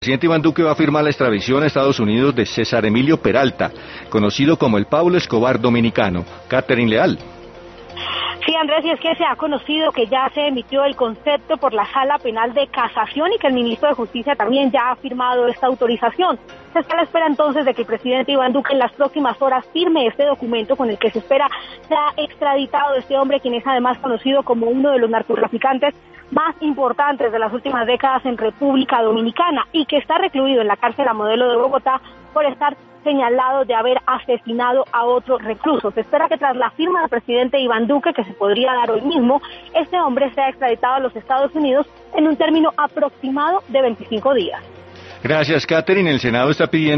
presidente Iván Duque va a firmar la extradición a Estados Unidos de César Emilio Peralta, conocido como el Pablo Escobar dominicano. Catherine Leal. Sí, Andrés, y es que se ha conocido que ya se emitió el concepto por la Sala Penal de Casación y que el ministro de Justicia también ya ha firmado esta autorización. Se está a la espera entonces de que el presidente Iván Duque en las próximas horas firme este documento con el que se espera sea extraditado este hombre, quien es además conocido como uno de los narcotraficantes más importantes de las últimas décadas en República Dominicana y que está recluido en la cárcel a Modelo de Bogotá por estar señalado de haber asesinado a otro recluso. Se espera que tras la firma del presidente Iván Duque, que se podría dar hoy mismo, este hombre sea extraditado a los Estados Unidos en un término aproximado de 25 días. Gracias, Catherine. El Senado está pidiendo